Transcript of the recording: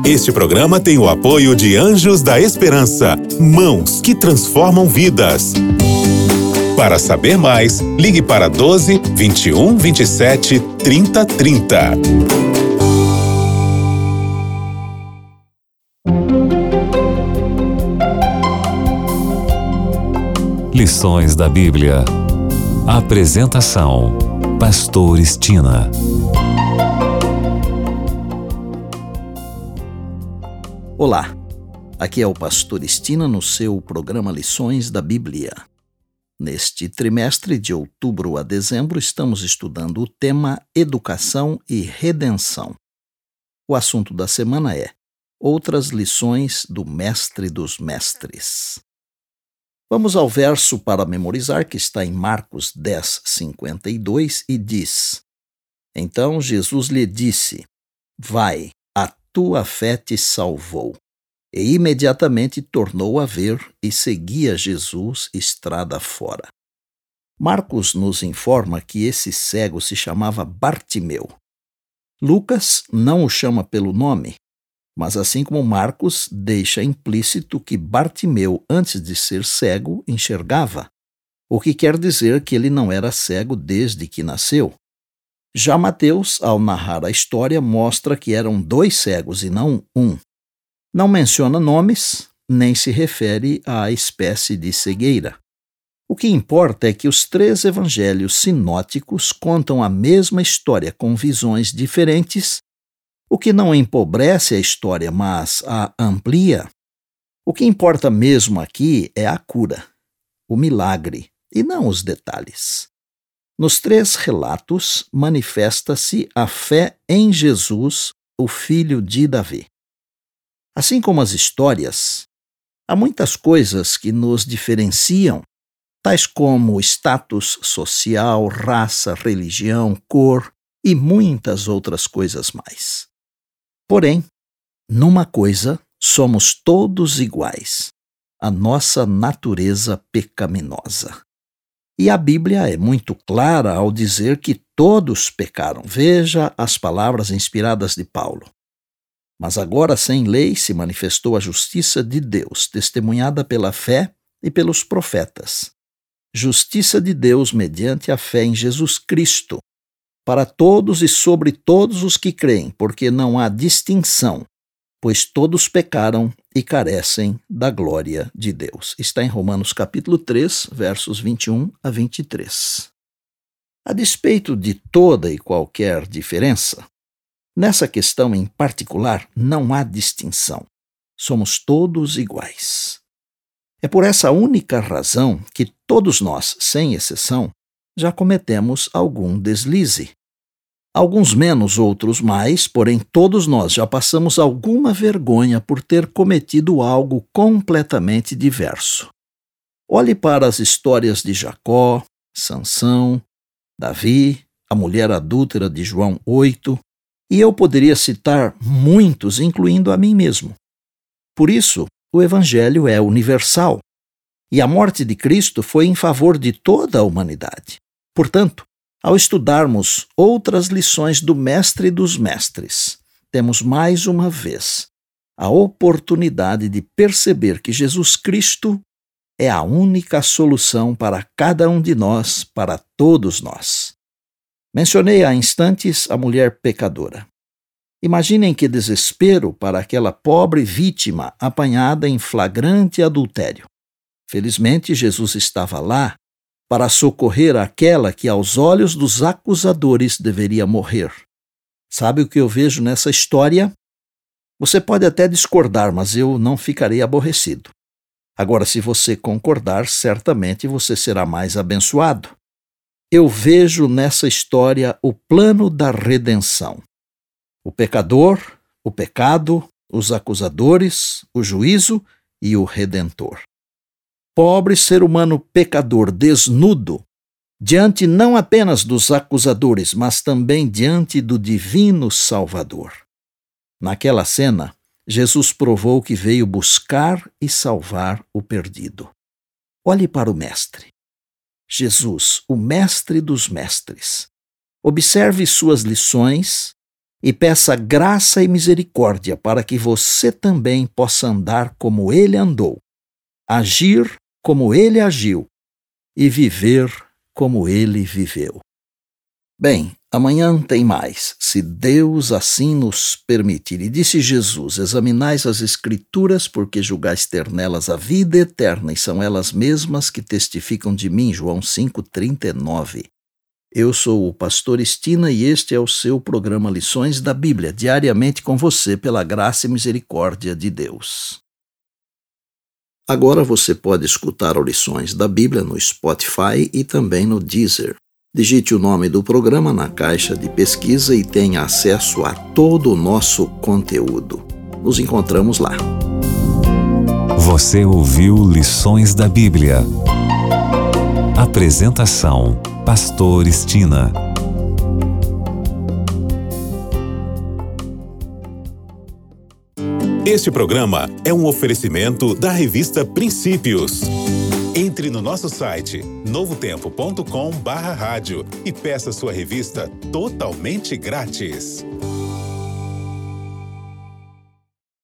Este programa tem o apoio de Anjos da Esperança, mãos que transformam vidas. Para saber mais, ligue para 12 21 27 30 30. Lições da Bíblia. Apresentação: Pastor Estina. Olá, aqui é o Pastor Estina no seu programa Lições da Bíblia. Neste trimestre, de outubro a dezembro, estamos estudando o tema Educação e Redenção. O assunto da semana é Outras lições do Mestre dos Mestres. Vamos ao verso para memorizar, que está em Marcos 10, 52, e diz: Então Jesus lhe disse: Vai, a tua fé te salvou. E imediatamente tornou a ver e seguia Jesus estrada fora. Marcos nos informa que esse cego se chamava Bartimeu. Lucas não o chama pelo nome, mas assim como Marcos deixa implícito que Bartimeu, antes de ser cego, enxergava, o que quer dizer que ele não era cego desde que nasceu. Já Mateus, ao narrar a história, mostra que eram 2 cegos e não um. Não menciona nomes, nem se refere à espécie de cegueira. O que importa é que os 3 evangelhos sinóticos contam a mesma história com visões diferentes, o que não empobrece a história, mas a amplia. O que importa mesmo aqui é a cura, o milagre, e não os detalhes. Nos 3 relatos, manifesta-se a fé em Jesus, o filho de Davi. Assim como as histórias, há muitas coisas que nos diferenciam, tais como status social, raça, religião, cor e muitas outras coisas mais. Porém, numa coisa, somos todos iguais: a nossa natureza pecaminosa. E a Bíblia é muito clara ao dizer que todos pecaram. Veja as palavras inspiradas de Paulo. Mas agora, sem lei, se manifestou a justiça de Deus, testemunhada pela fé e pelos profetas. Justiça de Deus mediante a fé em Jesus Cristo, para todos e sobre todos os que creem, porque não há distinção, pois todos pecaram e carecem da glória de Deus. Está em Romanos capítulo 3, versos 21 a 23. A despeito de toda e qualquer diferença, nessa questão em particular não há distinção. Somos todos iguais. É por essa única razão que todos nós, sem exceção, já cometemos algum deslize. Alguns menos, outros mais, porém todos nós já passamos alguma vergonha por ter cometido algo completamente diverso. Olhe para as histórias de Jacó, Sansão, Davi, a mulher adúltera de João 8, e eu poderia citar muitos, incluindo a mim mesmo. Por isso, o Evangelho é universal, e a morte de Cristo foi em favor de toda a humanidade. Portanto, ao estudarmos outras lições do Mestre dos Mestres, temos mais uma vez a oportunidade de perceber que Jesus Cristo é a única solução para cada um de nós, para todos nós. Mencionei há instantes a mulher pecadora. Imaginem que desespero para aquela pobre vítima apanhada em flagrante adultério. Felizmente, Jesus estava lá para socorrer aquela que, aos olhos dos acusadores, deveria morrer. Sabe o que eu vejo nessa história? Você pode até discordar, mas eu não ficarei aborrecido. Agora, se você concordar, certamente você será mais abençoado. Eu vejo nessa história o plano da redenção. O pecador, o pecado, os acusadores, o juízo e o Redentor. Pobre ser humano pecador, desnudo, diante não apenas dos acusadores, mas também diante do divino Salvador. Naquela cena, Jesus provou que veio buscar e salvar o perdido. Olhe para o Mestre. Jesus, o Mestre dos Mestres. Observe suas lições e peça graça e misericórdia para que você também possa andar como ele andou, agir como ele agiu e viver como ele viveu. Bem, amanhã tem mais, se Deus assim nos permitir. E disse Jesus: examinais as Escrituras, porque julgais ter nelas a vida eterna, e são elas mesmas que testificam de mim. João 5,39. Eu sou o pastor Estina e este é o seu programa Lições da Bíblia, diariamente com você, pela graça e misericórdia de Deus. Agora você pode escutar o Lições da Bíblia no Spotify e também no Deezer. Digite o nome do programa na caixa de pesquisa e tenha acesso a todo o nosso conteúdo. Nos encontramos lá. Você ouviu Lições da Bíblia. Apresentação: Pastor Estina. Este programa é um oferecimento da revista Princípios. Entre no nosso site novotempo.com/rádio e peça sua revista totalmente grátis.